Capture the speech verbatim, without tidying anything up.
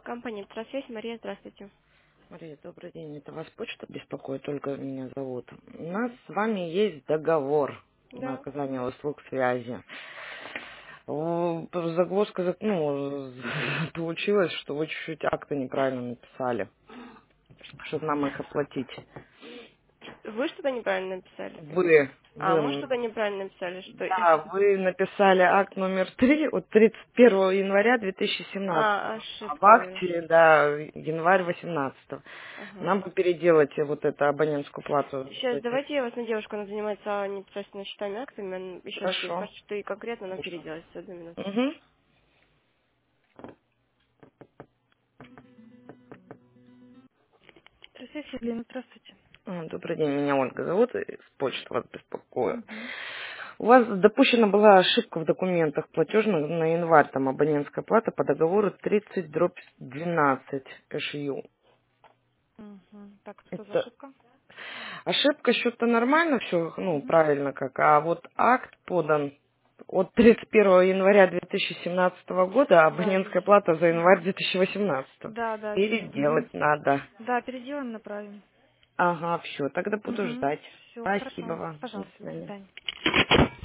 Компания «Трансвязь», Мария, здравствуйте. Мария, добрый день. Это вас почта беспокоит, только меня зовут. У нас с вами есть договор на Да. оказание услуг связи. О, Загвоздка, за- ну, получилось, что вы чуть-чуть акты неправильно написали, чтобы нам их оплатить. Вы что-то неправильно написали? Вы, А, мы вы, что-то неправильно написали, что... да, вы написали акт номер три от тридцать первого января две тысячи семнадцатого. А, А в ошибка у меня. акте, да, январь восемнадцатого. Ага. Нам бы переделать вот эту абонентскую плату. Сейчас давайте я вас на девушку, она занимается непосредственно счетами, актами, она еще раз ей Хорошо. скажет, что и конкретно нам переделать. Все, одну минуту. Угу. Трансвязь, Елена, здравствуйте. А, Добрый день, меня Ольга зовут, и с почты вас беспокою. Угу. У вас допущена была ошибка в документах платежных на январь, там абонентская плата по договору тридцать дробь двенадцать ШЮ. Угу. Так, что за Это ошибка? ошибка, что-то нормально все, ну, Угу. правильно как, а вот акт подан от тридцать первого января две тысячи семнадцатого года, а Да, абонентская вижу. плата за январь Угу. две тысячи восемнадцатого. Да, да, вижу. Угу. Переделать надо. Да, переделаем, направим. Ага, все, тогда буду Угу. ждать. Все, Спасибо хорошо. вам. До Пожалуйста, до свидания. свидания.